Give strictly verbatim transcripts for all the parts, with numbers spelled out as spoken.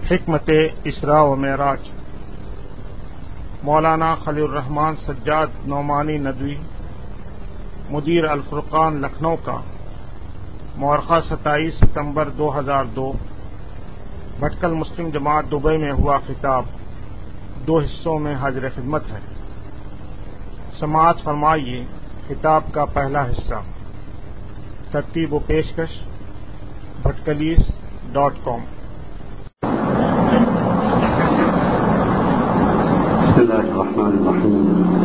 حکمت اسراء و معراج مولانا خلیل الرحمن سجاد نعمانی ندوی مدیر الفرقان لکھنؤ کا مورخہ ستائیس ستمبر دو ہزار دو بھٹکل مسلم جماعت دبئی میں ہوا خطاب دو حصوں میں حاضر خدمت ہے۔ سماعت فرمائیے خطاب کا پہلا حصہ۔ ترتیب و پیشکش بھٹکلیس ڈاٹ کام۔ بسم الله الرحمن الرحيم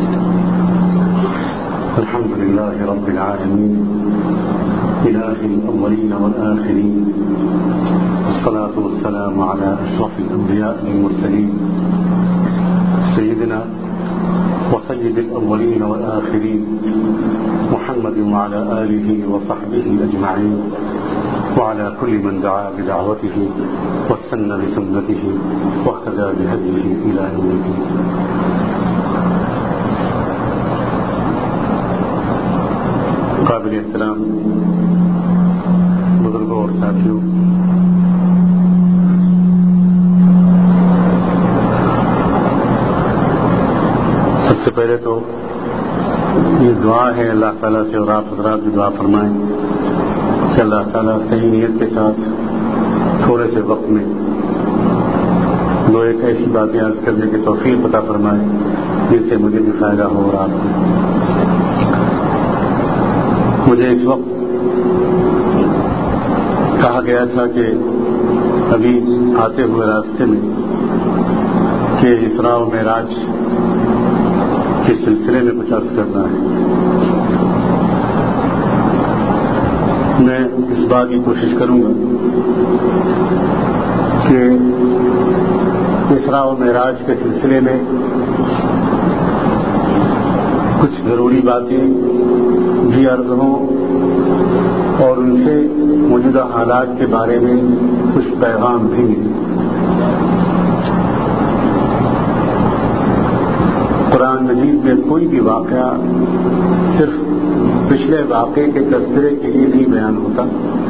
الحمد لله رب العالمين إله الأولين والآخرين والصلاة والسلام على أشرف الأنبياء والمرسلين سيدنا وسيد الأولين والآخرين محمد وعلى آله وصحبه أجمعين وعلى كل من دعا بدعوته واستنى بسنته واهتدى بهديه إلى يوم الدين۔ قابل احترام بزرگوں اور ساتھیوں، سب سے پہلے تو یہ دعا ہے اللہ تعالیٰ سے، اور آپ حضرات بھی دعا فرمائیں کہ اللہ تعالیٰ صحیح نیت کے ساتھ تھوڑے سے وقت میں دو ایک ایسی باتیں عرض کرنے کی توفیق عطا فرمائے جن سے مجھے بھی فائدہ ہو اور آپ کو۔ مجھے اس وقت کہا گیا تھا کہ ابھی آتے ہوئے راستے میں کہ اسراء و معراج کے سلسلے میں کچھ عرض کرنا ہے۔ میں اس بات کی کوشش کروں گا کہ اسراء و معراج کے سلسلے میں کچھ ضروری باتیں بھی عرض ہوں اور ان سے موجودہ حالات کے بارے میں کچھ پیغام بھی ملے۔ قرآن مجید میں کوئی بھی واقعہ صرف پچھلے واقعے کے تذکرے کے لیے نہیں بیان ہوتا،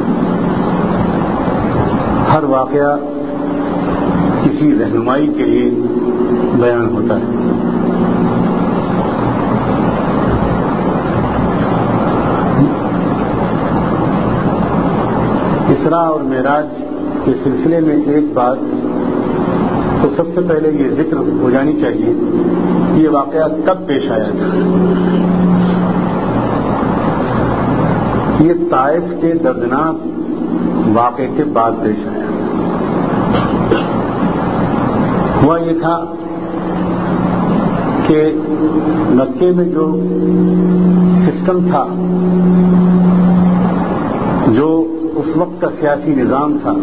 ہر واقعہ کسی رہنمائی کے لیے بیان ہوتا ہے۔ اسراء اور معراج کے سلسلے میں ایک بات تو سب سے پہلے یہ ذکر ہو جانی چاہیے، یہ واقعہ کب پیش آیا تھا۔ یہ طائف کے دردناک واقعے کے بعد پیش آیا۔ ہوا یہ تھا کہ مکے میں جو سسٹم تھا، جو اس وقت کا سیاسی نظام تھا،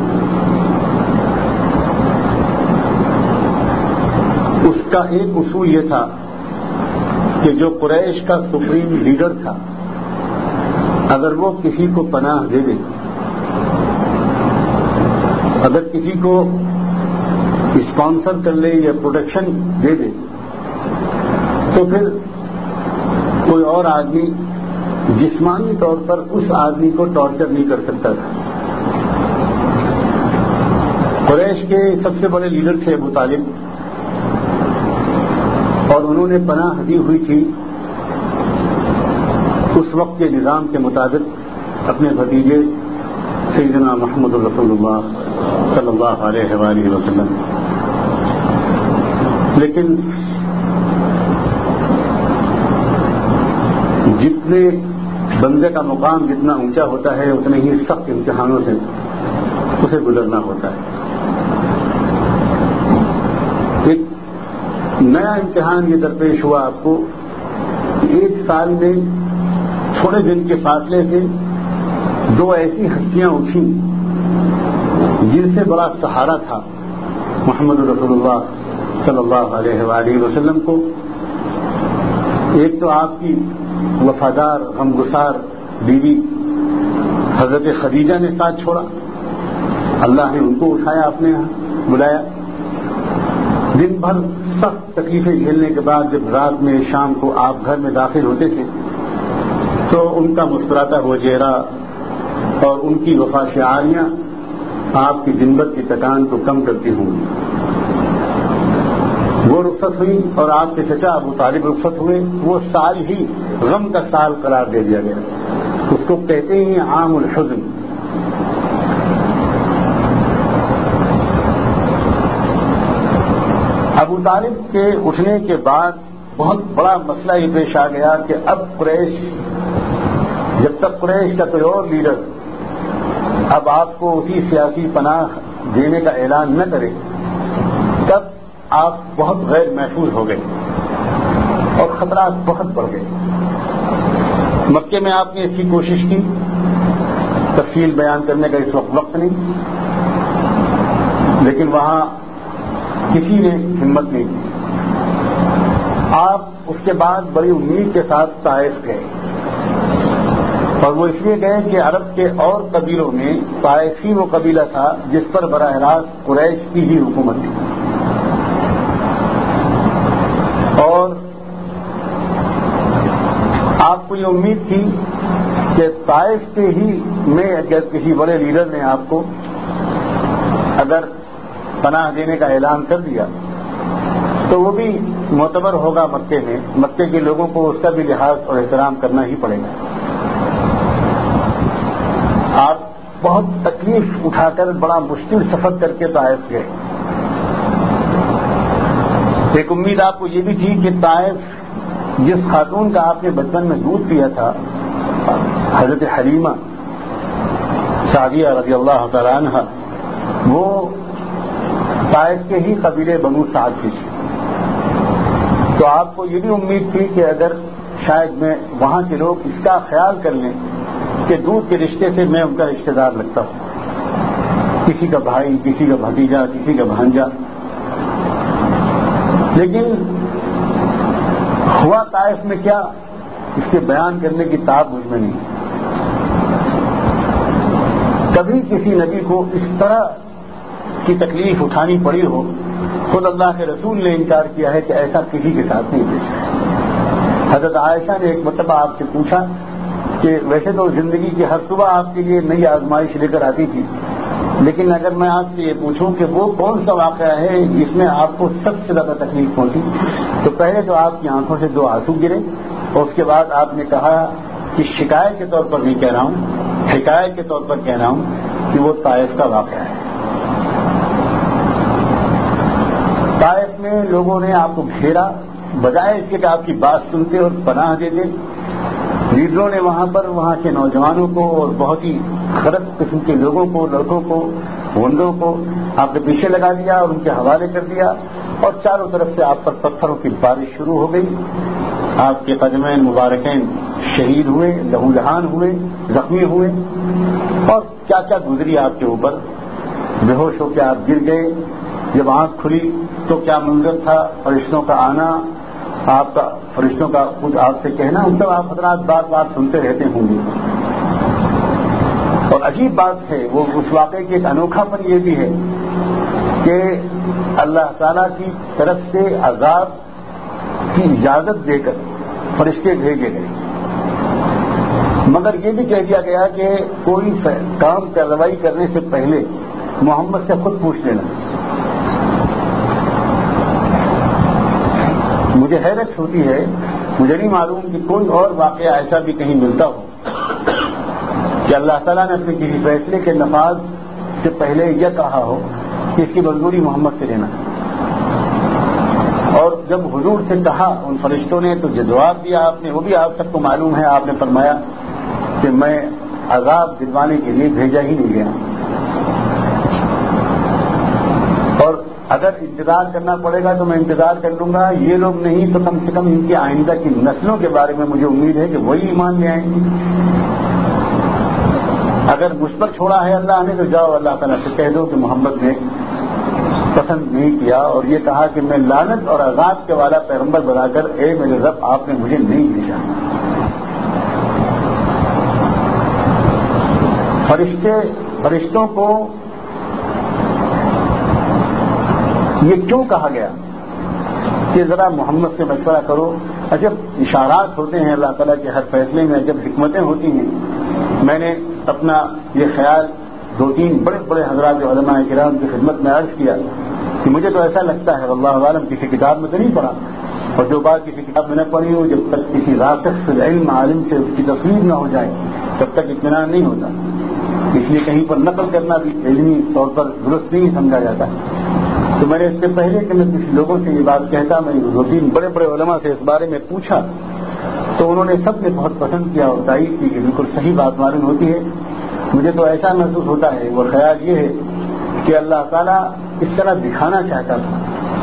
اس کا ایک اصول یہ تھا کہ جو قریش کا سپریم لیڈر تھا، اگر وہ کسی کو پناہ دے دے، اگر کسی کو اسپانسر کر لے یا پروٹیکشن دے دے، تو پھر کوئی اور آدمی جسمانی طور پر اس آدمی کو ٹارچر نہیں کر سکتا تھا۔ قریش کے سب سے بڑے لیڈر تھے ابو طالب، اور انہوں نے پناہ دی ہوئی تھی اس وقت کے نظام کے مطابق اپنے بھتیجے سیدنا محمد رسول اللہ صلی اللہ علیہ وآلہ وسلم۔ لیکن جتنے بندے کا مقام جتنا اونچا ہوتا ہے، اتنے ہی سخت امتحانوں سے اسے گزرنا ہوتا ہے۔ ایک نیا امتحان یہ درپیش ہوا آپ کو کہ ایک سال میں تھوڑے دن کے فاصلے سے دو ایسی ہستیاں اٹھیں جن سے بڑا سہارا تھا محمد رسول اللہ صلی اللہ علیہ وآلہ وسلم کو۔ ایک تو آپ کی وفادار غمگسار بیوی حضرت خدیجہ نے ساتھ چھوڑا، اللہ نے ان کو اٹھایا، اپنے یہاں بلایا۔ دن بھر سخت تکلیفیں جھیلنے کے بعد جب رات میں شام کو آپ گھر میں داخل ہوتے تھے تو ان کا مسکراتا ہوا چہرہ اور ان کی وفا شعاریاں آپ کی جنبت کی تکان کو کم کرتی ہوں گی۔ وہ رخصت ہوئی اور آپ کے چچا ابو طالب رخصت ہوئے۔ وہ سال ہی غم کا سال قرار دے دیا گیا، اس کو کہتے ہیں عام الحزن۔ ابو طالب کے اٹھنے کے بعد بہت بڑا مسئلہ یہ پیش آ گیا کہ اب قریش، جب تک قریش کا کوئی اور لیڈر اب آپ کو اسی سیاسی پناہ دینے کا اعلان نہ کرے، تب آپ بہت غیر محفوظ ہو گئے اور خطرات بہت بڑھ گئے۔ مکے میں آپ نے اس کی کوشش کی، تفصیل بیان کرنے کا اس وقت وقت نہیں، لیکن وہاں کسی نے ہمت نہیں کی۔ آپ اس کے بعد بڑی امید کے ساتھ طائف گئے، اور وہ اس لیے گئے کہ عرب کے اور قبیلوں میں طائفی وہ قبیلہ تھا جس پر براہ راست قریش کی ہی حکومت تھی، اور آپ کو یہ امید تھی کہ طائف کے ہی میں اگر کسی بڑے لیڈر نے آپ کو اگر پناہ دینے کا اعلان کر دیا تو وہ بھی معتبر ہوگا مکے میں، مکے کے لوگوں کو اس کا بھی لحاظ اور احترام کرنا ہی پڑے گا۔ آپ بہت تکلیف اٹھا کر بڑا مشکل سفر کر کے طائف گئے۔ ایک امید آپ کو یہ بھی تھی کہ طائف جس خاتون کا آپ نے بچپن میں دودھ پیا تھا، حضرت حلیمہ سعدیہ رضی اللہ تعالی عنہ، وہ طائف کے ہی قبیلے بنو سعد کی تھی، تو آپ کو یہ بھی امید تھی کہ اگر شاید میں وہاں کے لوگ اس کا خیال کر لیں کہ دودھ کے رشتے سے میں ان کا رشتہ دار لگتا ہوں، کسی کا بھائی، کسی کا بھتیجا، کسی کا بھانجا۔ لیکن ہوا طائف میں کیا، اس کے بیان کرنے کی تاب مجھ میں نہیں۔ کبھی کسی نبی کو اس طرح کی تکلیف اٹھانی پڑی ہو، خود اللہ کے رسول نے انکار کیا ہے کہ ایسا کسی کے ساتھ نہیں پیش ہے۔ حضرت عائشہ نے ایک مرتبہ آپ سے پوچھا کہ ویسے تو زندگی کی ہر صبح آپ کے لیے نئی آزمائش لے کر آتی تھی، لیکن اگر میں آپ سے یہ پوچھوں کہ وہ کون سا واقعہ ہے جس میں آپ کو سب سے زیادہ تکلیف پہنچی، تو پہلے تو آپ کی آنکھوں سے دو آنسو گرے، اور اس کے بعد آپ نے کہا کہ شکایت کے طور پر نہیں کہہ رہا ہوں، حکایت کے طور پر کہہ رہا ہوں کہ وہ طائف کا واقعہ ہے۔ طائف میں لوگوں نے آپ کو گھیرا، بجائے اس کے کہ آپ کی بات سنتے اور پناہ دیتے، لیڈروں نے وہاں پر وہاں کے نوجوانوں کو اور بہت ہی غلط قسم کے لوگوں کو، لڑکوں کو، غنڈوں کو آپ کے پیچھے لگا دیا اور ان کے حوالے کر دیا، اور چاروں طرف سے آپ پر پتھروں کی بارش شروع ہو گئی۔ آپ کے قدمین مبارکین شہید ہوئے، لہو لہان ہوئے، زخمی ہوئے، اور کیا کیا گزری آپ کے اوپر، بے ہوش ہو کے آپ گر گئے۔ جب آنکھ کھلی تو کیا منظر تھا، فرشتوں کا آنا، آپ کا فرشتوں کا خود آپ سے کہنا، ان سب آپ حضرات بات بات سنتے رہتے ہوں گے۔ اور عجیب بات ہے، وہ اس واقعے کی ایک انوکھا پن یہ بھی ہے کہ اللہ تعالیٰ کی طرف سے عذاب کی اجازت دے کر فرشتے بھیجے گئے، مگر یہ بھی کہہ دیا گیا کہ کوئی کام کارروائی کرنے سے پہلے محمد سے خود پوچھ لینا۔ مجھے حیرت ہوتی ہے، مجھے نہیں معلوم کہ کوئی اور واقعہ ایسا بھی کہیں ملتا ہو کہ اللہ تعالیٰ نے اپنے کسی فیصلے کے نفاذ سے پہلے یہ کہا ہو کہ اس کی منظوری محمد سے لینا۔ اور جب حضور سے کہا ان فرشتوں نے تو جو جواب دیا آپ نے، وہ بھی آپ سب کو معلوم ہے، آپ نے فرمایا کہ میں عذاب دلوانے کے لیے بھیجا ہی نہیں گیا، اور اگر انتظار کرنا پڑے گا تو میں انتظار کر لوں گا، یہ لوگ نہیں تو کم سے کم ان کی آئندہ کی نسلوں کے بارے میں مجھے امید ہے کہ وہی ایمان لے آئیں گے۔ اگر مجھ پر چھوڑا ہے اللہ نے تو جاؤ اللہ تعالیٰ سے کہہ دو کہ محمد نے پسند نہیں کیا، اور یہ کہا کہ میں لعنت اور عذاب کے والا پیغمبر بنا کر اے میرے رب آپ نے مجھے نہیں بھیجا۔ فرشتے فرشتوں کو یہ کیوں کہا گیا کہ ذرا محمد سے مشورہ کرو؟ عجب اشارات ہوتے ہیں اللہ تعالیٰ کے ہر فیصلے میں، عجب حکمتیں ہوتی ہیں۔ میں نے اپنا یہ خیال دو تین بڑے بڑے حضرات علماء کرام کی خدمت میں عرض کیا کہ مجھے تو ایسا لگتا ہے واللہ عالم کسی کتاب میں تو نہیں پڑھا، اور جو بات کسی کتاب میں نہ پڑھی ہو جب تک کسی راسخ علم عالم سے اس کی تصویر نہ ہو جائے تب تک اطمینان نہیں ہوتا. اس لیے کہیں پر نقل کرنا بھی علمی طور پر درست نہیں سمجھا جاتا. تو میں نے اس سے پہلے کہ میں کچھ لوگوں سے یہ بات کہتا، میں دو تین بڑے بڑے علماء سے اس بارے میں پوچھا تو انہوں نے سب نے بہت پسند کیا اور تائید کی کہ بالکل صحیح بات معلوم ہوتی ہے. مجھے تو ایسا محسوس ہوتا ہے، وہ خیال یہ ہے کہ اللہ تعالیٰ اس طرح دکھانا چاہتا تھا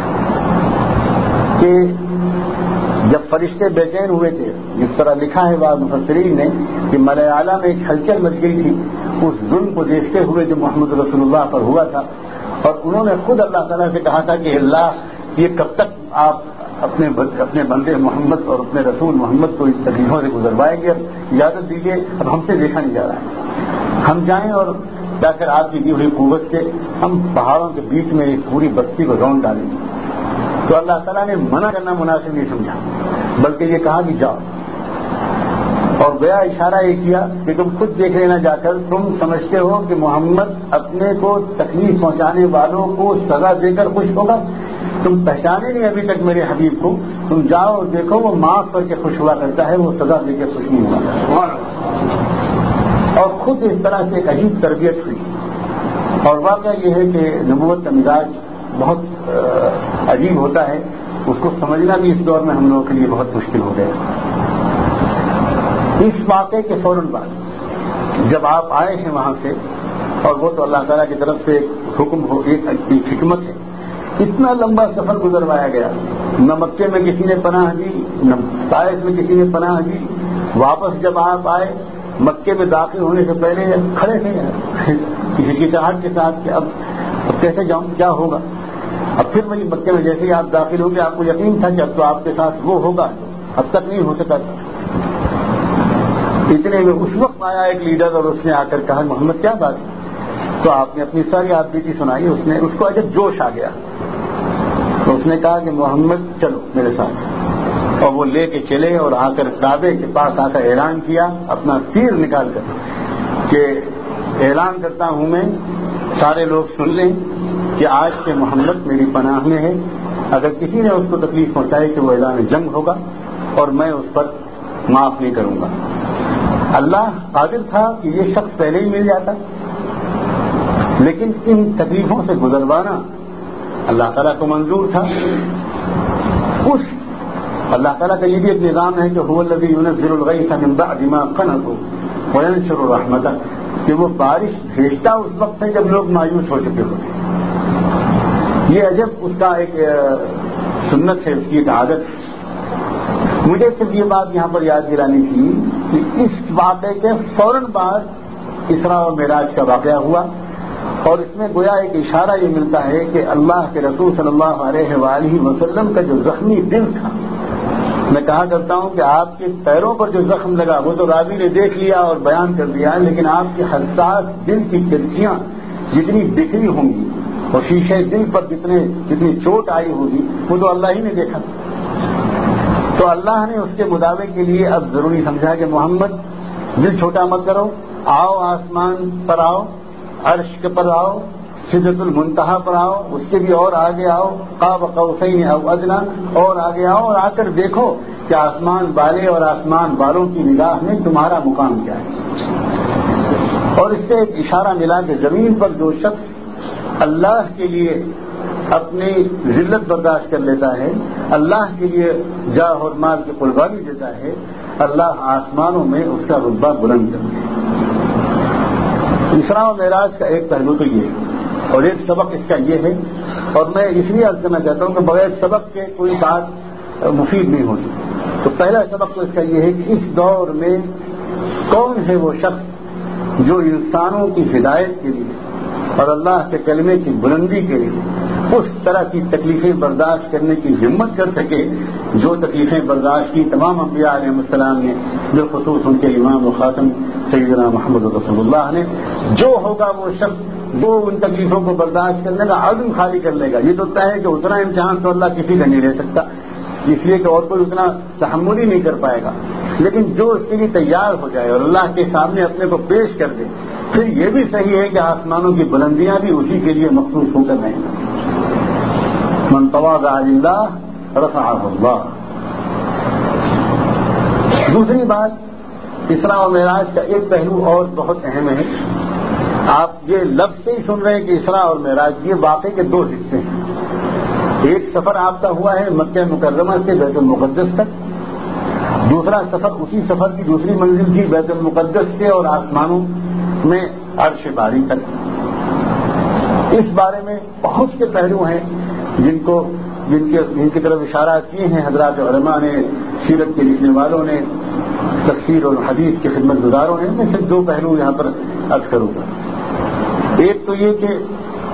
کہ جب فرشتے بے چین ہوئے تھے، جس طرح لکھا ہے بعض مفسرین نے کہ ملائے اعلیٰ میں ایک ہلچل مچ گئی تھی اس ظلم کو دیکھتے ہوئے جو محمد رسول اللہ پر ہوا تھا، اور انہوں نے خود اللہ تعالیٰ سے کہا تھا کہ اللہ یہ کب تک آپ اپنے اپنے بندے محمد اور اپنے رسول محمد کو اس تکلیفوں سے گزروائیں گے، اب اجازت دیجیے، اب ہم سے دیکھا نہیں جا رہا ہے، ہم جائیں اور جا کر آپ کی دی ہوئی قوت سے ہم پہاڑوں کے بیچ میں ایک پوری بستی کو رون ڈالیں گے. تو اللہ تعالیٰ نے منع کرنا مناسب نہیں سمجھا، بلکہ یہ کہا کہ جاؤ، اور گیا اشارہ یہ کیا کہ تم خود دیکھ لینا جا کر، تم سمجھتے ہو کہ محمد اپنے کو تکلیف پہنچانے والوں کو سزا دے کر خوش ہوگا؟ تم پہچانے نہیں ابھی تک میرے حبیب کو، تم جاؤ اور دیکھو وہ معاف کر کے خوش ہوا کرتا ہے، وہ سزا دے کے خوش نہیں ہوا. اور خود اس طرح سے ایک عجیب تربیت ہوئی. اور واقعہ یہ ہے کہ نبوت کا مزاج بہت عجیب ہوتا ہے، اس کو سمجھنا بھی اس دور میں ہم لوگوں کے لیے بہت مشکل ہو گیا. اس واقعے کے فوراً بعد جب آپ آئے ہیں وہاں سے، اور وہ تو اللہ تعالیٰ کی طرف سے ایک حکم ہو، ایک حکمت ہے، اتنا لمبا سفر گزروایا گیا، نہ مکے میں کسی نے پناہ دی، نہ طائف میں کسی نے پناہ دی. واپس جب آپ آئے مکے میں داخل ہونے سے پہلے کھڑے تھے کسی کی چاہت کے ساتھ کہ اب اب کیسے جاؤں، کیا ہوگا. اب پھر وہی مکے میں جیسے ہی آپ داخل ہو گئے آپ کو یقین تھا کہ اب تو آپ کے ساتھ وہ ہوگا، اب تک نہیں ہو سکا. اتنے میں اس وقت آیا ایک لیڈر اور اس نے آ کر کہا محمد کیا بات ہے؟ تو آپ نے اپنی ساری آپ بیتی سنائی. اس نے اس کو عجب جوش آ گیا تو اس نے کہا کہ محمد چلو میرے ساتھ، اور وہ لے کے چلے اور آ کر کعبے کے پاس آ کر اعلان کیا اپنا تیر نکال کر کہ اعلان کرتا ہوں میں، سارے لوگ سن لیں کہ آج سے محمد میری پناہ میں ہے، اگر کسی نے اس کو تکلیف پہنچائی کہ وہ اعلان جنگ ہوگا اور میں اس پر معاف نہیں کروں گا. اللہ قادر تھا کہ یہ شخص پہلے ہی مل جاتا، لیکن ان تکلیفوں سے گزروانا اللہ تعالیٰ کو منظور تھا. اس اللہ تعالیٰ کا یہ بھی ایک نظام ہے کہ هو الذی ينزل الغیث من بعد ما قنطوا وینشر رحمتہ، کہ وہ بارش بھیجتا اس وقت سے جب لوگ مایوس ہو چکے ہوتے. یہ عجب اس کا ایک سنت ہے، اس کی ایک عادت ہے. مجھے صرف یہ بات یہاں پر یاد دلانی تھی کہ اس واقعے کے فوراً بعد اسراء و معراج کا واقعہ ہوا، اور اس میں گویا ایک اشارہ یہ ملتا ہے کہ اللہ کے رسول صلی اللہ علیہ وآلہ وسلم کا جو زخمی دل تھا، میں کہا کرتا ہوں کہ آپ کے پیروں پر جو زخم لگا وہ تو راوی نے دیکھ لیا اور بیان کر دیا، لیکن آپ کے حساس دل کی کرچیاں جتنی بکھری ہوں گی اور شیشے دل پر جتنے جتنی چوٹ آئی ہوگی وہ تو اللہ ہی نے دیکھا. تو اللہ نے اس کے مداوے کے لیے اب ضروری سمجھا کہ محمد دل چھوٹا مت کرو، آؤ آسمان پر آؤ، عرش کے پر آؤ، سدرۃ المنتہا پر آؤ، اس کے بھی اور آگے آؤ، قاب قوسین او ادنی، اور آگے آؤ اور آ کر دیکھو کہ آسمان والے اور آسمان والوں کی نگاہ میں تمہارا مقام کیا ہے. اور اس سے ایک اشارہ ملا کہ زمین پر جو شخص اللہ کے لیے اپنی ذلت برداشت کر لیتا ہے، اللہ کے لیے جاہ اور مال کی قربانی دیتا ہے، اللہ آسمانوں میں اس کا رتبہ بلند کرتا ہے. اسراء و معراج کا ایک پہلو تو یہ ہے، اور ایک سبق اس کا یہ ہے، اور میں اس لیے عرض کرنا چاہتا ہوں کہ بغیر سبق کے کوئی بات مفید نہیں ہوتی. تو پہلا سبق تو اس کا یہ ہے کہ اس دور میں کون ہے وہ شخص جو انسانوں کی ہدایت کے لیے اور اللہ کے کلمے کی بلندی کے لیے اس طرح کی تکلیفیں برداشت کرنے کی ہمت کر سکے جو تکلیفیں برداشت کی تمام انبیاء علیہ السلام نے، بالخصوص ان کے امام و خاتم سیدنا محمد رسول اللہ نے. جو ہوگا وہ شخص وہ ان تکلیفوں کو برداشت کرنے کا عزم خالی کر لے گا. یہ تو طے ہے کہ اتنا امتحان تو اللہ کسی کا نہیں لے سکتا، اس لیے کہ اور کوئی اتنا تحمل ہی نہیں کر پائے گا. لیکن جو اس کے لیے تیار ہو جائے اور اللہ کے سامنے اپنے کو پیش کر دے پھر یہ بھی صحیح ہے کہ آسمانوں کی بلندیاں بھی اسی کے لیے مخصوص ہو کر رہیں من تواضع للہ رفعہ اللہ. دوسری بات، اسراء و معراج کا ایک پہلو اور بہت اہم ہے. آپ یہ لفظ سے ہی سن رہے ہیں کہ اسراء اور معراج یہ واقعے کے دو حصے ہیں. ایک سفر آپ کا ہوا ہے مکہ مکرمہ سے بیت المقدس تک، دوسرا سفر اسی سفر کی دوسری منزل تھی بیت المقدس سے اور آسمانوں میں عرش باری تک. اس بارے میں بہت سے پہلو ہیں جن کو جن کے جن کی طرف اشارات کیے ہیں حضرات علماء نے، سیرت کے لکھنے والوں نے، تفسیر اور حدیث کے خدمت گزاروں نے. میں صرف دو پہلو یہاں پر عرض کروں گا. ایک تو یہ کہ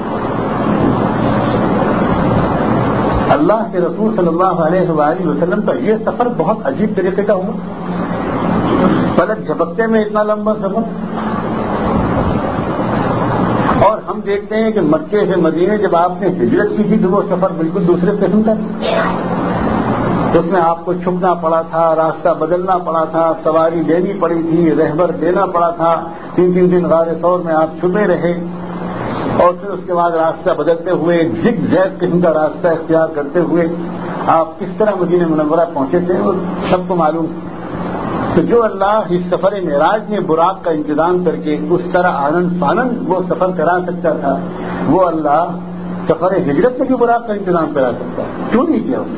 اللہ کے رسول صلی اللہ علیہ وآلہ وسلم کا یہ سفر بہت عجیب طریقے کا ہوا. پلک جھپکتے میں اتنا لمبا سفر. اور ہم دیکھتے ہیں کہ مکے سے مدینے جب آپ نے ہجرت کی تھی تو وہ سفر بالکل دوسرے قسم کا تھا. اس میں آپ کو چھپنا پڑا تھا، راستہ بدلنا پڑا تھا، سواری لینی پڑی تھی، رہبر دینا پڑا تھا. تین تین دن غار ثور میں آپ چھپے رہے اور پھر اس کے بعد راستہ بدلتے ہوئے زگ زیگ قسم کا راستہ اختیار کرتے ہوئے آپ کس طرح مدینہ منورہ پہنچے تھے وہ سب کو معلوم. تو جو اللہ اس سفر معراج میں براق کا انتظام کر کے اس طرح آنند فانند وہ سفر کرا سکتا تھا، وہ اللہ سفر ہجرت میں بھی براق کا انتظام کرا سکتا ہے. کیوں نہیں کیا؟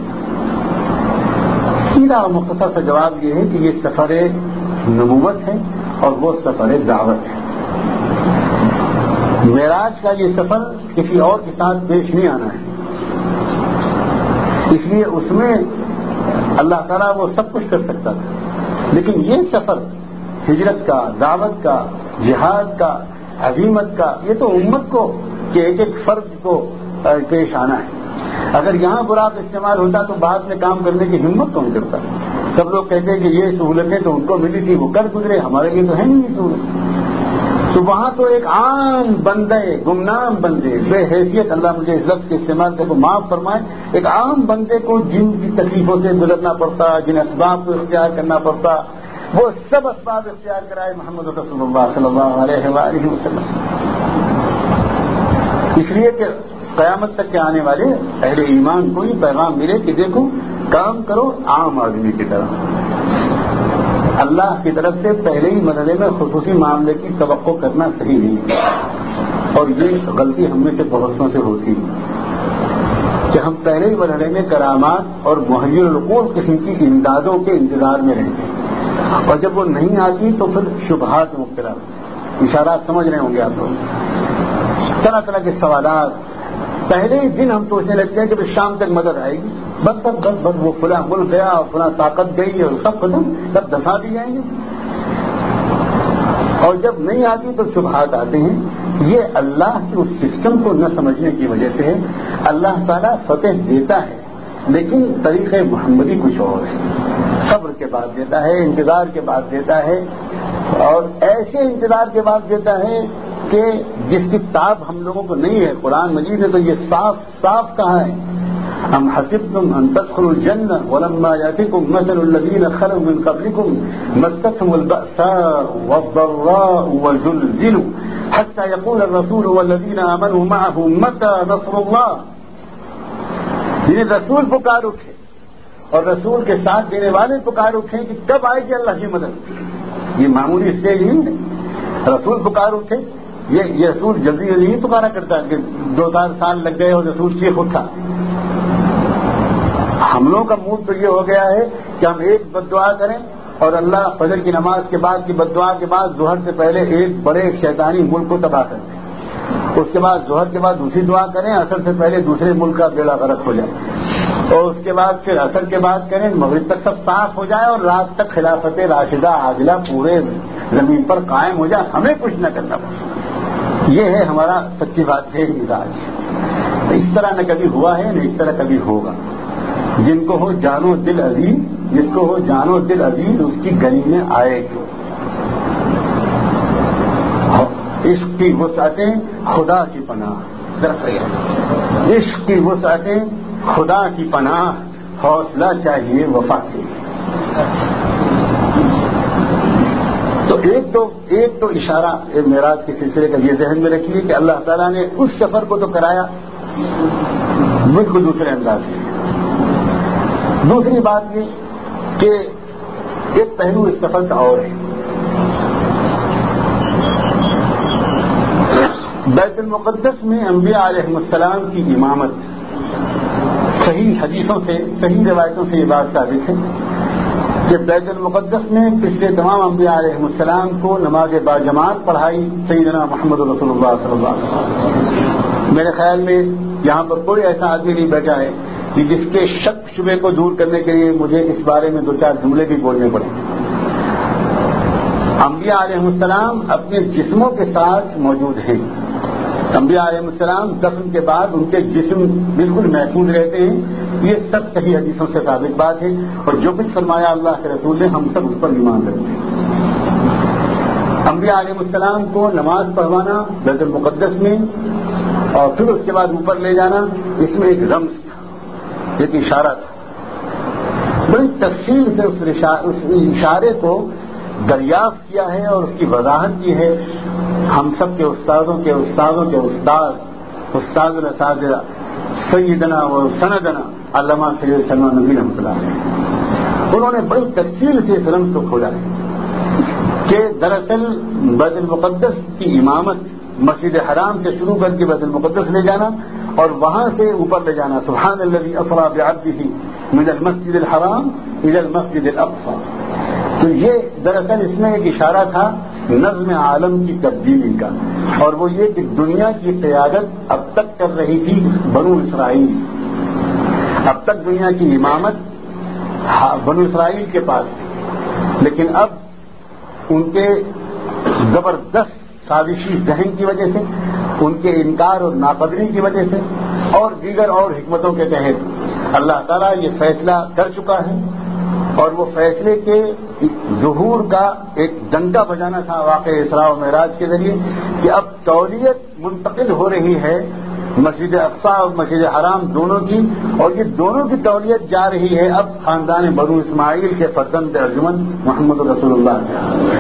سیدھا اور مختصر سا جواب یہ ہے کہ یہ سفر نبوت ہے اور وہ سفر دعوت ہے. معراج کا یہ سفر کسی اور کے ساتھ پیش نہیں آنا ہے. اس لیے اس میں اللہ تعالیٰ وہ سب کچھ کر سکتا تھا، لیکن یہ سفر ہجرت کا، دعوت کا، جہاد کا، عظیمت کا، یہ تو امت کو کہ ایک ایک فرد کو پیش آنا ہے. اگر یہاں براق استعمال ہوتا تو بعد میں کام کرنے کی ہمت کون کرتا؟ سب لوگ کہتے ہیں کہ یہ سہولتیں تو ان کو ملی تھی، وہ کر گزرے، ہمارے لیے تو ہے نہیں سہولت. تو وہاں تو ایک عام بندے، گمنام بندے، بے حیثیت، اللہ مجھے اس لفظ کے استعمال سے کو معاف فرمائے، ایک عام بندے کو جن کی تکلیفوں سے گزرنا پڑتا، جن اسباب کو اختیار کرنا پڑتا، وہ سب اسباب اختیار کرائے محمد رسول اللہ صلی اللہ علیہ وآلہ وسلم. اس لیے کہ قیامت تک کے آنے والے اہل ایمان کو یہ پیغام ملے کہ دیکھو کام کرو عام آدمی کی طرح. اللہ کی طرف سے پہلے ہی مرحلے میں خصوصی معاملے کی توقع کرنا صحیح نہیں، اور یہ غلطی ہم میں سے بہت سے ہوتی ہے کہ ہم پہلے ہی مرحلے میں کرامات اور مہیر العقول قسم کی امدادوں کے انتظار میں رہتے ہیں، اور جب وہ نہیں آتی تو پھر شبہات مبتلا. اشارات سمجھ رہے ہوں گے آپ لوگ. طرح طرح کے سوالات پہلے ہی دن ہم سوچنے لگتے ہیں کہ شام تک مدد آئے گی، بس تک بس بس وہ فلاں ملک گیا اور فلاں طاقت گئی اور سب ختم، سب دفاع دی جائیں گے. اور جب نہیں آتی تو شبہات آتے ہیں. یہ اللہ کے اس سسٹم کو نہ سمجھنے کی وجہ سے ہے. اللہ تعالیٰ فتح دیتا ہے لیکن طریقہ محمدی کچھ اور ہے. صبر کے بعد دیتا ہے، انتظار کے بعد دیتا ہے، اور ایسے انتظار کے بعد دیتا ہے کہ جس کی تاب ہم لوگوں کو نہیں ہے. قرآن مجید نے تو یہ صاف صاف کہا ہے، ام حسبتم ان تدخلوا الجنہ ولما یاتکم مثل الذین خلوا من قبلکم مستهم البأساء والضراء وزلزلوا حتى يقول الرسول والذین آمنوا معه متى نصر اللہ. جنہیں رسول پکار اٹھے اور رسول کے ساتھ دینے والے پکار اٹھے کہ کب آئے گی اللہ کی مدد. یہ معمولی اسٹیج نہیں ہے. رسول پکار اٹھے، یہ یہ رسول جلدی جلدی نہیں پکارا کرتا کہ دو چار سال لگ گئے اور رسول چیخ اٹھا. ہم لوگوں کا موڈ تو یہ ہو گیا ہے کہ ہم ایک بد دعا کریں اور اللہ فجر کی نماز کے بعد کی بد دعا کے بعد ظہر سے پہلے ایک بڑے شیطانی ملک کو تباہ کر دیں، اس کے بعد ظہر کے بعد دوسری دعا کریں، عصر سے پہلے دوسرے ملک کا بیڑا غرق ہو جائے، اور اس کے بعد پھر عصر کے بعد کریں مغرب تک سب صاف ہو جائے اور رات تک خلافت راشدہ عادلہ پورے زمین پر قائم ہو جائے، ہمیں کچھ نہ کرنا پڑے. یہ ہے ہمارا سچی بات ہے مزاج. اس طرح نہ کبھی ہوا ہے نہ اس طرح کبھی ہوگا. جن کو ہو جانو دل عزیز، جس کو ہو جانو دل عزیز اس کی گلی میں آئے گی. عشق کی وسعتیں خدا کی پناہ، عشق کی وسعتیں خدا کی پناہ، حوصلہ چاہیے وفا کے. تو ایک تو ایک تو اشارہ معراج کے سلسلے کا یہ ذہن میں رکھیے کہ اللہ تعالیٰ نے اس سفر کو تو کرایا بالکل دوسرے انداز سے. دوسری بات یہ کہ ایک پہلو اس سفر کا اور ہے. بیت المقدس میں انبیاء علیہ السلام کی امامت صحیح حدیثوں سے صحیح روایتوں سے یہ بات ثابت ہے کہ بیت المقدس میں پچھلے تمام انبیاء علیہ السلام کو نماز باجماعت پڑھائی سیدنا محمد رسول اللہ صلی اللہ علیہ وسلم. میرے خیال میں یہاں پر کوئی ایسا آدمی نہیں بیٹھا ہے کہ جس کے شک شبے کو دور کرنے کے لیے مجھے اس بارے میں دو چار جملے بھی بولنے پڑے. انبیاء علیہ السلام اپنے جسموں کے ساتھ موجود ہیں. انبیاء علیہ السلام دفن کے بعد ان کے جسم بالکل محفوظ رہتے ہیں. یہ سب صحیح حدیثوں سے ثابت بات ہے اور جو کچھ فرمایا اللہ کے رسول نے ہم سب اس پر ایمان رکھتے ہیں. انبیاء علیہ السلام کو نماز پڑھوانا بیت المقدس میں اور پھر اس کے بعد اوپر لے جانا اس میں ایک رمز تھا، ایک اشارہ تھا. بڑی تفصیل سے اس اشارے کو دریافت کیا ہے اور اس کی وضاحت کی ہے ہم سب کے استادوں کے استادوں کے استاد استاد الاساتذہ سیدنا و سندنا علامہ سید سلمان نبی رحمۃ اللہ علیہ. انہوں نے بڑی تفصیل سے اس رمز کو کھولا ہے کہ دراصل بیت المقدس کی امامت مسجد حرام سے شروع کر کے بیت المقدس لے جانا اور وہاں سے اوپر لے جانا. سبحان الذی اسری بعبدہ من المسجد الحرام الی المسجد الاقصی. تو یہ دراصل اس میں ایک اشارہ تھا نظم عالم کی تبدیلی کا، اور وہ یہ کہ دنیا کی قیادت اب تک کر رہی تھی بنو اسرائیل. اب تک دنیا کی امامت بنو اسرائیل کے پاس تھی، لیکن اب ان کے زبردست سازشی ذہن کی وجہ سے، ان کے انکار اور ناقدری کی وجہ سے اور دیگر اور حکمتوں کے تحت اللہ تعالیٰ یہ فیصلہ کر چکا ہے. اور وہ فیصلے کے ظہور کا ایک ڈنکا بجانا تھا واقع اسراء و معراج کے ذریعے کہ اب تولیت منتقل ہو رہی ہے مسجد اقصی اور مسجد حرام دونوں کی، اور یہ دونوں کی تولیت جا رہی ہے اب خاندان بنو اسماعیل کے فرزند ارجمند محمد رسول اللہ.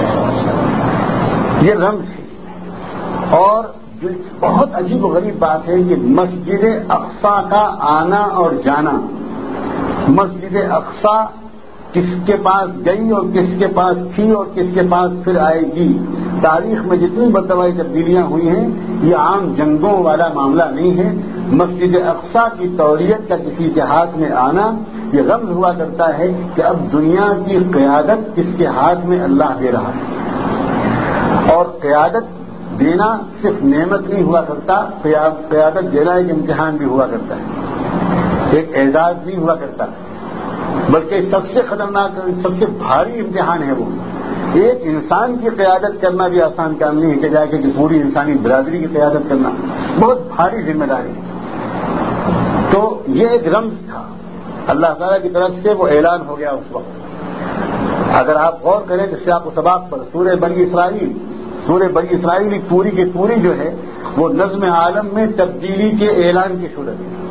یہ رمز ہے. اور بہت عجیب و غریب بات ہے کہ مسجد اقصی کا آنا اور جانا، مسجد اقصی کس کے پاس گئی اور کس کے پاس تھی اور کس کے پاس پھر آئے گی، تاریخ میں جتنی مرتبہ تبدیلیاں ہوئی ہیں یہ عام جنگوں والا معاملہ نہیں ہے. مسجد اقصی کی تولیت کا کسی کے ہاتھ میں آنا یہ رمز ہوا کرتا ہے کہ اب دنیا کی قیادت کس کے ہاتھ میں اللہ دے رہا ہے. اور قیادت دینا صرف نعمت نہیں ہوا کرتا، قیادت دینا ایک امتحان بھی ہوا کرتا ہے، ایک اعزاز نہیں ہوا کرتا، بلکہ سب سے خطرناک سب سے بھاری امتحان ہے. وہ ایک انسان کی قیادت کرنا بھی آسان کام نہیں ہے کہ جا کے کہ پوری انسانی برادری کی قیادت کرنا بہت بھاری ذمہ داری. تو یہ ایک رمز تھا اللہ تعالیٰ کی طرف سے، وہ اعلان ہو گیا اس وقت. اگر آپ غور کریں تو سیاق و سباق پر سورہ بنی اسرائیل سورہ بنی اسرائیل پوری کی پوری جو ہے وہ نظم عالم میں تبدیلی کے اعلان کی صورت ہے.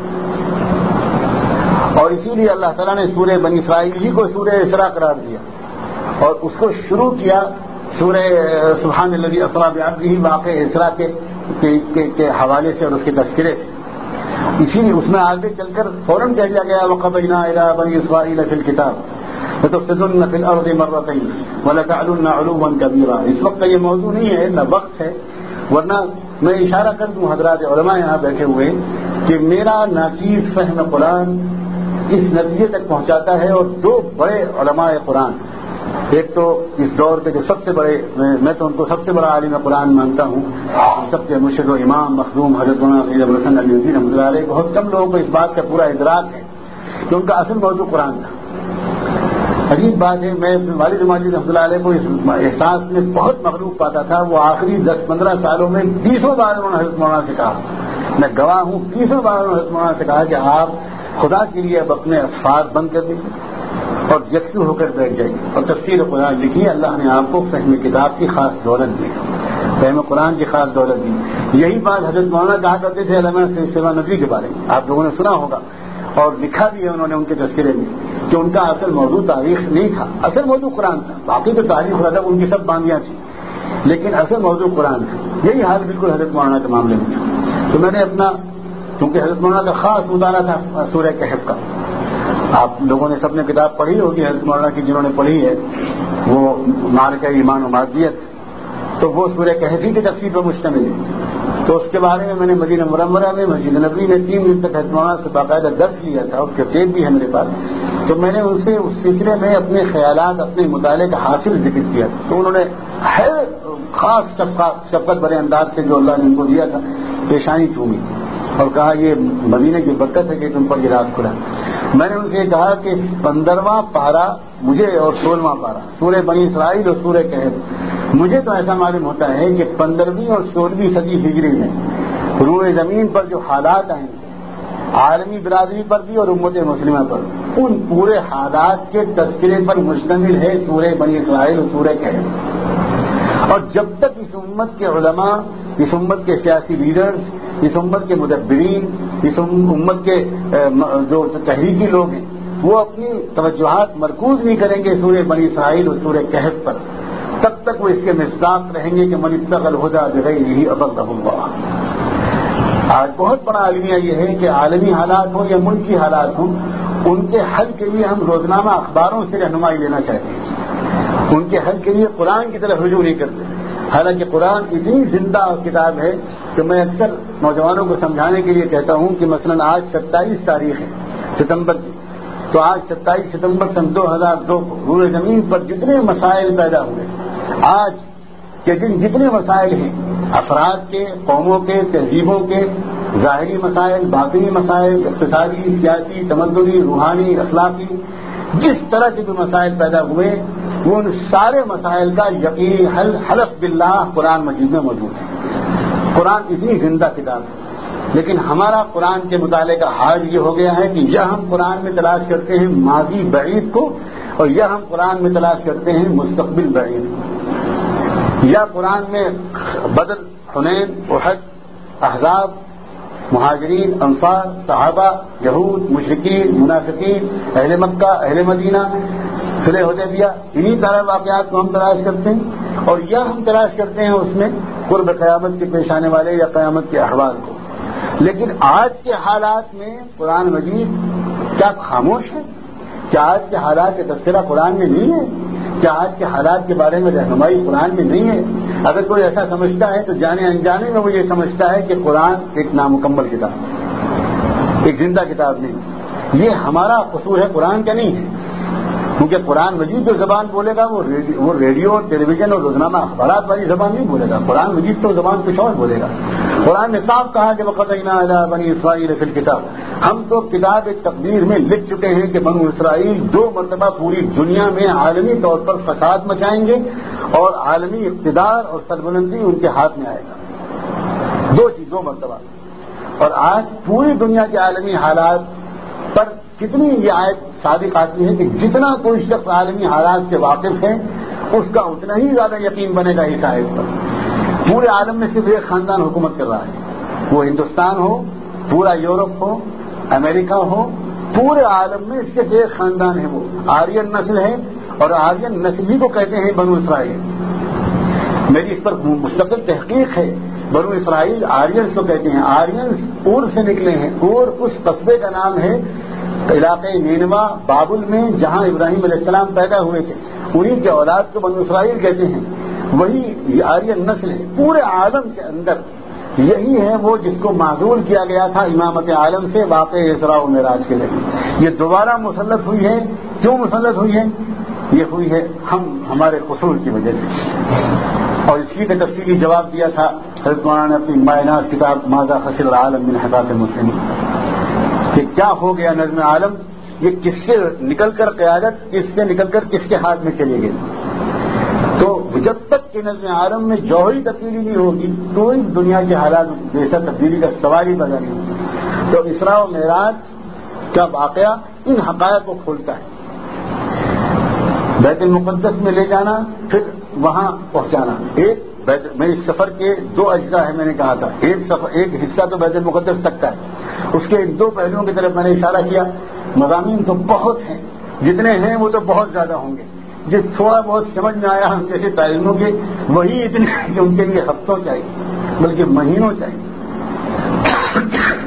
اور اسی لیے اللہ تعالیٰ نے سورہ بنی اسرائیل ہی کو سورہ اسراء قرار دیا اور اس کو شروع کیا سورہ سبحان الذی اسری بعبدہ واقع اسراء کے, کے, کے حوالے سے اور اس کے تذکرے سے. اسی لیے اس میں آگے چل کر فوراً کہہ دیا گیا وَقَضَيْنَا إِلَىٰ بَنِي إِسْرَائِيلَ فِي الْكِتَابِ لَتُفْسِدُنَّ فِي الْأَرْضِ مَرَّتَيْنِ وَلَتَعْلُنَّ عُلُوًّا كَبِيرًا. اس وقت کا یہ موضوع نہیں ہے نہ وقت ہے، ورنہ میں اشارہ کر دوں حضرات علماء یہاں بیٹھے ہوئے کہ میرا ناچیز فہم قرآن اس نتیجے تک پہنچاتا ہے. اور دو بڑے علماء قرآن، ایک تو اس دور کے جو سب سے بڑے، میں تو ان کو سب سے بڑا عالم قرآن مانتا ہوں، سب کے مرشد و امام مخدوم حضرت مولانا سید ابو الحسن علی الدین رحمۃ اللہ علیہ. بہت کم لوگوں کو اس بات کا پورا ادراک ہے کہ ان کا اصل موضوع قرآن تھا. عجیب بات ہے، میں والد ماجد رحمۃ اللہ علیہ کو اس احساس میں بہت مغلوب پاتا تھا. وہ آخری دس پندرہ سالوں میں بیسوں بار انہوں نے حضرت مولانا سے کہا، میں گواہ ہوں، بیسوں بار انہوں نے حضرت مولانا سے کہا کہ آپ خدا کے لیے اب اپنے افسار بند کر دیجیے اور یکسو ہو کر بیٹھ جائیے اور تفسیر قرآن لکھیے. اللہ نے آپ کو فہم کتاب کی خاص دولت دی، فہم قرآن کی خاص دولت دی. یہی بات حضرت مولانا کہا کرتے تھے علامہ سید سلمان ندوی کے بارے میں، آپ لوگوں نے سنا ہوگا اور لکھا بھی ہے انہوں نے ان کے تذکرے میں کہ ان کا اصل موضوع تاریخ نہیں تھا، اصل موضوع قرآن تھا. باقی تو تاریخ اور ادب ان کی سب باندیاں تھیں، لیکن اصل موضوع قرآن تھا. یہی حال بالکل حضرت مولانا کے معاملے میں تھا. تو میں نے اپنا، کیونکہ حضرت مولانا کا خاص مطالعہ تھا سورہ کہف کا. آپ لوگوں نے سب نے کتاب پڑھی ہوگی حضرت مولانا کی، جنہوں نے پڑھی ہے وہ معرکہ ایمان و مادیت، تو وہ سورہ کہفی کی تفسیر پر مشتمل ہے. تو اس کے بارے میں میں نے مدینہ منورہ میں مسجد نبوی میں تین دن تک حضرت مولانا سے باقاعدہ درس لیا تھا، اس کے ٹیپ بھی ہے میرے پاس. تو میں نے ان سے اس سلسلے میں اپنے خیالات، اپنے مطالعے کا حاصل ذکر کیا. تو انہوں نے ہے خاص شفقت بڑے انداز سے جو اللہ نے ان کو دیا تھا پیشانی چومی اور کہا یہ مدینے کی برکت ہے کہ تم پر یہ راز کھلا. میں نے ان سے کہا کہ پندرہواں پارا مجھے اور سولہواں پارا سورہ بنی اسرائیل اور سورہ کہف، مجھے تو ایسا معلوم ہوتا ہے کہ پندرہویں اور سولہویں صدی ہجری میں روئے زمین پر جو حالات آئیں گے عالمی برادری پر بھی اور امت مسلمہ پر، ان پورے حالات کے تذکرے پر مشتمل ہے سورہ بنی اسرائیل اور سورہ کہف. اور جب تک اس امت کے علماء، اس امت کے سیاسی لیڈرز، اس امت کے مدبرین، اس امت کے جو تحریکی لوگ ہیں، وہ اپنی توجہات مرکوز نہیں کریں گے سورہ بنی اسرائیل اور سورہ کہف پر، تب تک وہ اس کے مصداق رہیں گے کہ من اتقى الهدى بغیرہ اضلہ اللہ. آج بہت بڑا المیہ یہ ہے کہ عالمی حالات ہوں یا ملکی حالات ہوں، ان کے حل کے لیے ہم روزنامہ اخباروں سے رہنمائی لینا چاہتے ہیں، ان کے حل کے لیے قرآن کی طرف رجوع نہیں کرتے. حالانکہ قرآن اتنی زندہ کتاب ہے کہ میں اکثر نوجوانوں کو سمجھانے کے لیے کہتا ہوں کہ مثلاً آج ستائیس تاریخ ہے ستمبر کی، تو آج ستائیس ستمبر سن دو ہزار دو کو روئے زمین پر جتنے مسائل پیدا ہوئے، آج کے دن جتنے مسائل ہیں، افراد کے، قوموں کے، تہذیبوں کے، ظاہری مسائل، باطنی مسائل، اقتصادی، سیاسی، تمدنی، روحانی، اخلاقی، جس طرح کے بھی مسائل پیدا ہوئے، وہ ان سارے مسائل کا یقینی حل حلف باللہ قرآن مجید میں موجود ہے. قرآن اتنی زندہ کتاب ہے، لیکن ہمارا قرآن کے مطالعے کا حال یہ ہو گیا ہے کہ یا ہم قرآن میں تلاش کرتے ہیں ماضی بعید کو، اور یا ہم قرآن میں تلاش کرتے ہیں مستقبل بعید کو. یا قرآن میں بدر، حنین، احد، احزاب، مہاجرین، انصار، صحابہ، یہود، مشرکین، منافقین، اہل مکہ، اہل مدینہ، صلح حدیبیہ، انہی طرح واقعات کو ہم تلاش کرتے ہیں، اور یا ہم تلاش کرتے ہیں اس میں قرب قیامت کے پیش آنے والے یا قیامت کے احوال کو. لیکن آج کے حالات میں قرآن مجید کیا خاموش ہے؟ کیا آج کے حالات کا تذکرہ قرآن میں نہیں ہے؟ کیا آج کے حالات کے بارے میں رہنمائی قرآن میں نہیں ہے؟ اگر کوئی ایسا سمجھتا ہے تو جانے انجانے میں وہ یہ سمجھتا ہے کہ قرآن ایک نامکمل کتاب، ایک زندہ کتاب نہیں. یہ ہمارا قصور ہے، قرآن کا نہیں ہے. کیونکہ قرآن مجید جو زبان بولے گا وہ ریڈیو, وہ ریڈیو ٹیلی ویژن اور روزنامہ اخبارات والی زبان نہیں بولے گا. قرآن مجید تو زبان کچھ اور بولے گا. قرآن نے صاف کہا کہ وَقَضَيْنَا إِلَىٰ بَنِي إِسْرَائِيلَ فِي الْكِتَابِ، ہم تو کتاب ایک تقدیر میں لکھ چکے ہیں کہ بنو اسرائیل دو مرتبہ پوری دنیا میں عالمی طور پر فساد مچائیں گے اور عالمی اقتدار اور سربلندی ان کے ہاتھ میں آئے گا. دو چیز، دو مرتبہ. اور آج پوری دنیا کے عالمی حالات پر کتنی یہ آیت صادق آتی ہے کہ جتنا کوئی شخص عالمی حالات سے واقف ہے اس کا اتنا ہی زیادہ یقین بنے گا اس آیت پر. پورے عالم میں صرف ایک خاندان حکومت کر رہا ہے، وہ ہندوستان ہو، پورا یورپ ہو، امریکہ ہو، پورے عالم میں صرف ایک خاندان ہے، وہ آرین نسل ہے، اور آرین نسل ہی کو کہتے ہیں بنو اسرائیل. میری اس پر مستقل تحقیق ہے. بنو اسرائیل آرینس کو کہتے ہیں. آرینس اور سے نکلے ہیں. اور اس قصبے کا نام ہے علاقے نینوا بابل میں جہاں ابراہیم علیہ السلام پیدا ہوئے تھے، انہی کے اولاد کو بنو اسرائیل کہتے ہیں. وہی آرین نسل ہے. پورے عالم کے اندر یہی ہے وہ جس کو معزول کیا گیا تھا امامت عالم سے واقع اسراء و معراج کے ذریعے. یہ دوبارہ مسلط ہوئی ہے. کیوں مسلط ہوئی ہے؟ یہ ہوئی ہے ہم ہمارے قصور کی وجہ سے. اور اسی کا تفصیلی جواب دیا تھا حضرت مولانا نے اپنی مائنات کتاب ماذا خسر العالم من حساب المسلمین، کہ کیا ہو گیا نظم عالم، یہ کس سے نکل کر قیادت کس سے نکل کر کس کے ہاتھ میں چلی گئی. تو جب تک کہ نظم عالم میں جوہری تبدیلی نہیں ہوگی تو اس دنیا کے حالات جیسا تبدیلی کا سوال ہی پیدا نہیں ہوگا. تو اسراء و معراج کا واقعہ ان حقائق کو کھولتا ہے. بیت المقدس میں لے جانا، پھر وہاں پہنچانا. ایک میرے سفر کے دو اجزاء ہیں، میں نے کہا تھا. ایک سفر ایک حصہ تو بیت المقدس تک کا ہے، اس کے دو پہلوؤں کی طرف میں نے اشارہ کیا. مضامین تو بہت ہیں، جتنے ہیں وہ تو بہت زیادہ ہوں گے. جس تھوڑا بہت سمجھ میں آیا ہم جیسے طالبوں کے وہی اتنے کہ ان کے لیے ہفتوں چاہیے بلکہ مہینوں چاہیے.